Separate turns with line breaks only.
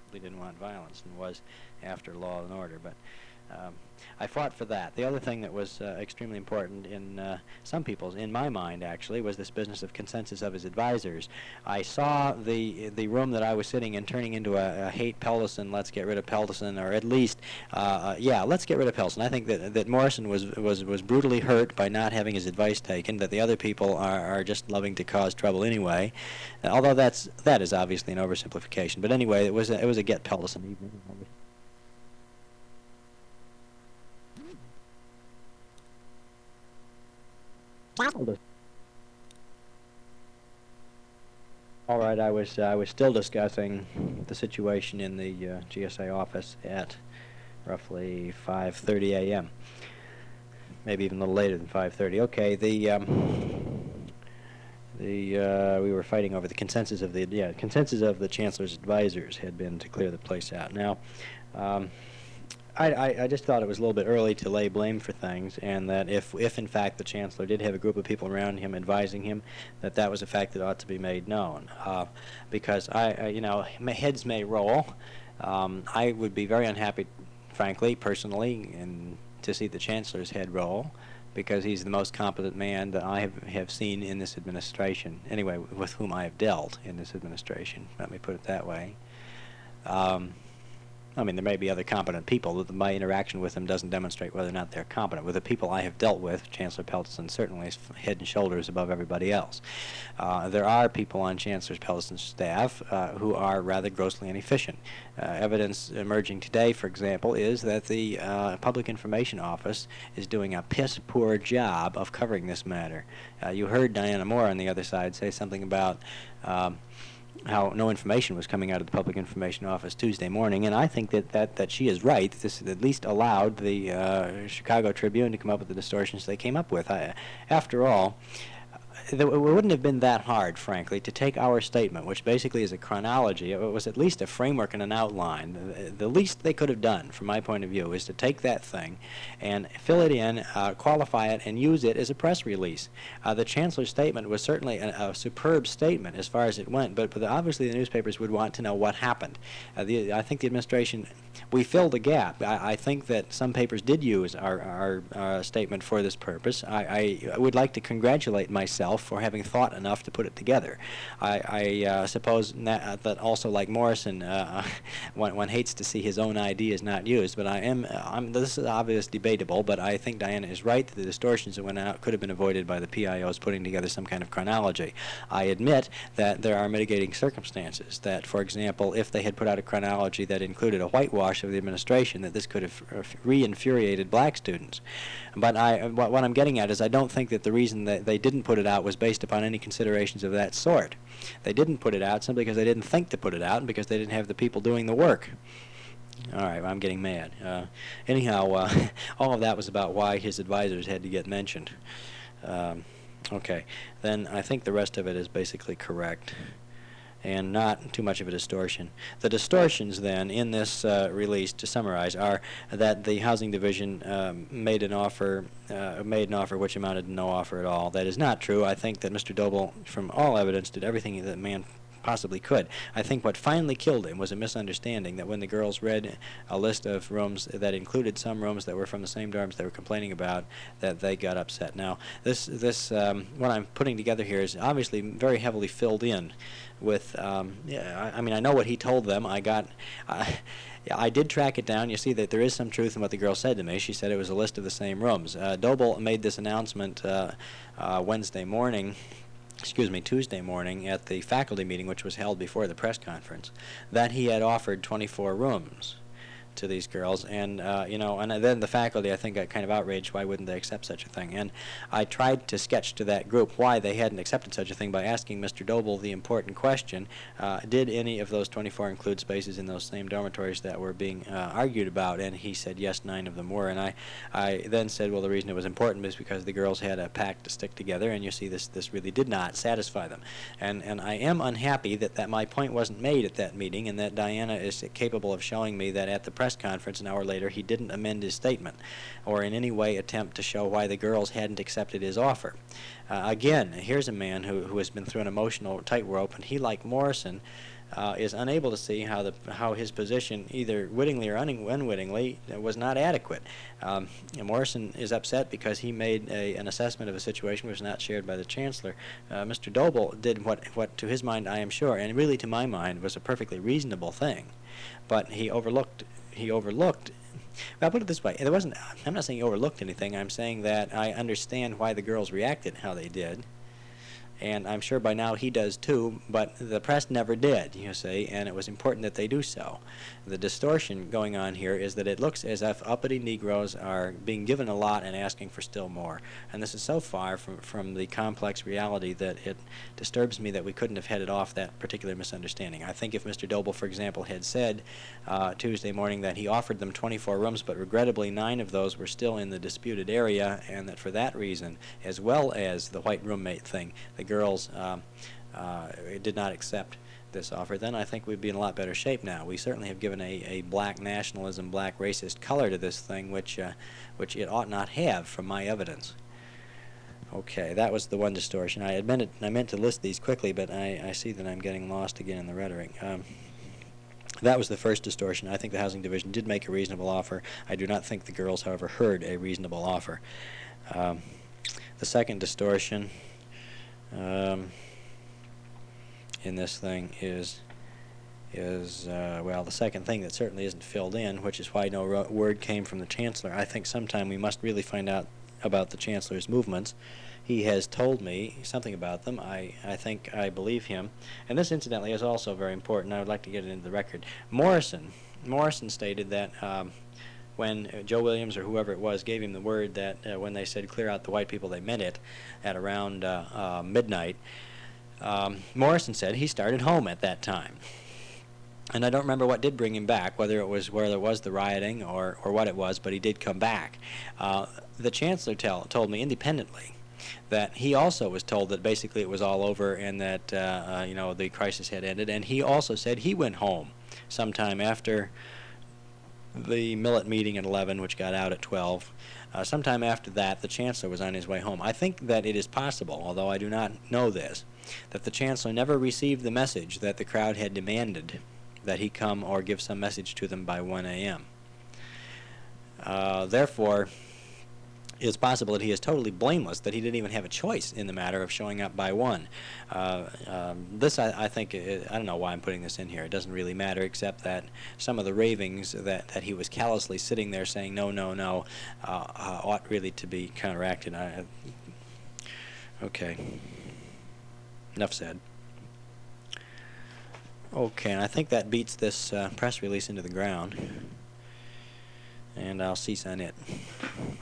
simply didn't want violence and was after law and order. But um, I fought for that. The other thing that was extremely important in some people's, in my mind actually, was this business of consensus of his advisors. I saw the room that I was sitting in turning into a hate Peltison, let's get rid of Peltison, or at least, yeah, let's get rid of Peltison. I think that Morrison was brutally hurt by not having his advice taken, that the other people are just loving to cause trouble anyway. Although that is obviously an oversimplification. But anyway, it was a get Peltison evening. All right, I was still discussing the situation in the GSA office at roughly 5:30 a.m. Maybe even a little later than 5:30. Okay, we were fighting over the consensus of the chancellor's advisors had been to clear the place out. Now, um, I just thought it was a little bit early to lay blame for things, and that if in fact the chancellor did have a group of people around him advising him, that was a fact that ought to be made known. Because heads may roll. I would be very unhappy, frankly, personally, and to see the chancellor's head roll, because he's the most competent man that I have seen in this administration. Anyway, with whom I have dealt in this administration. Let me put it that way. I mean, there may be other competent people, but my interaction with them doesn't demonstrate whether or not they're competent. With the people I have dealt with, Chancellor Peltison certainly is head and shoulders above everybody else. There are people on Chancellor Peltison's staff who are rather grossly inefficient. Evidence emerging today, for example, is that the Public Information Office is doing a piss-poor job of covering this matter. You heard Diana Moore on the other side say something about how no information was coming out of the Public Information Office Tuesday morning, and I think that she is right. This at least allowed the Chicago Tribune to come up with the distortions they came up with. After all, it wouldn't have been that hard, frankly, to take our statement, which basically is a chronology. It was at least a framework and an outline. The least they could have done, from my point of view, is to take that thing and fill it in, qualify it, and use it as a press release. The Chancellor's statement was certainly a superb statement as far as it went, but obviously the newspapers would want to know what happened. I think the administration, we filled a gap. I think that some papers did use our statement for this purpose. I would like to congratulate myself for having thought enough to put it together. I suppose that also, like Morrison, one hates to see his own ideas not used. But this is obviously debatable, but I think Diana is right that the distortions that went out could have been avoided by the PIOs putting together some kind of chronology. I admit that there are mitigating circumstances. That, for example, if they had put out a chronology that included a whitewash of the administration, that this could have re-infuriated black students. But what I'm getting at is I don't think that the reason that they didn't put it out was based upon any considerations of that sort. They didn't put it out simply because they didn't think to put it out and because they didn't have the people doing the work. All right, I'm getting mad. Anyhow, all of that was about why his advisors had to get mentioned. Okay, then I think the rest of it is basically correct and not too much of a distortion. The distortions then in this release, to summarize, are that the Housing Division made an offer which amounted to no offer at all. That is not true. I think that Mr. Doble, from all evidence, did everything that man possibly could. I think what finally killed him was a misunderstanding that when the girls read a list of rooms that included some rooms that were from the same dorms they were complaining about, that they got upset. Now, this what I'm putting together here is obviously very heavily filled in with, I mean, I know what he told them. I did track it down. You see that there is some truth in what the girl said to me. She said it was a list of the same rooms. Doble made this announcement Tuesday morning at the faculty meeting, which was held before the press conference, that he had offered 24 rooms to these girls, and and then the faculty, I think, got kind of outraged. Why wouldn't they accept such a thing? And I tried to sketch to that group why they hadn't accepted such a thing by asking Mr. Doble the important question: did any of those 24 include spaces in those same dormitories that were being argued about? And he said yes, 9 of them were. And I then said, well, the reason it was important is because the girls had a pact to stick together, and you see, this really did not satisfy them. And I am unhappy that my point wasn't made at that meeting, and that Diana is capable of showing me that at the press conference an hour later he didn't amend his statement or in any way attempt to show why the girls hadn't accepted his offer. Again, here's a man who has been through an emotional tightrope, and he, like Morrison, is unable to see how his position, either wittingly or unwittingly, was not adequate. Morrison is upset because he made an assessment of a situation which was not shared by the chancellor. Mr. Doble did what to his mind, I am sure, and really to my mind, was a perfectly reasonable thing, but he overlooked. Well, I'll put it this way: I'm not saying he overlooked anything. I'm saying that I understand why the girls reacted how they did, and I'm sure by now he does too, but the press never did, you see, and it was important that they do so. The distortion going on here is that it looks as if uppity Negroes are being given a lot and asking for still more, and this is so far from the complex reality that it disturbs me that we couldn't have headed off that particular misunderstanding. I think if Mr. Doble, for example, had said Tuesday morning that he offered them 24 rooms, but regrettably 9 of those were still in the disputed area, and that for that reason, as well as the white roommate thing, the girls did not accept this offer, then I think we'd be in a lot better shape now. We certainly have given a black nationalism, black racist color to this thing, which it ought not have, from my evidence. Okay, that was the one distortion. I meant to list these quickly, but I see that I'm getting lost again in the rhetoric. That was the first distortion. I think the Housing Division did make a reasonable offer. I do not think the girls, however, heard a reasonable offer. The second distortion in this thing is well, the second thing that certainly isn't filled in, which is why no word came from the Chancellor. I think sometime we must really find out about the Chancellor's movements. He has told me something about them. I think I believe him. And this, incidentally, is also very important. I would like to get it into the record. Morrison stated that when Joe Williams or whoever it was gave him the word that when they said clear out the white people, they meant it at around midnight, Morrison said he started home at that time. And I don't remember what did bring him back, whether it was where there was the rioting or what it was, but he did come back. The Chancellor told me independently that he also was told that basically it was all over and that the crisis had ended, and he also said he went home sometime after the Millet meeting at 11, which got out at 12. Sometime after that, the Chancellor was on his way home. I think that it is possible, although I do not know this, that the Chancellor never received the message that the crowd had demanded that he come or give some message to them by 1 a.m. Therefore, it's possible that he is totally blameless, that he didn't even have a choice in the matter of showing up by 1. This, I think, I don't know why I'm putting this in here. It doesn't really matter, except that some of the ravings that he was callously sitting there saying no, no, no, ought really to be counteracted. Okay. Enough said. Okay, and I think that beats this press release into the ground. And I'll cease on it.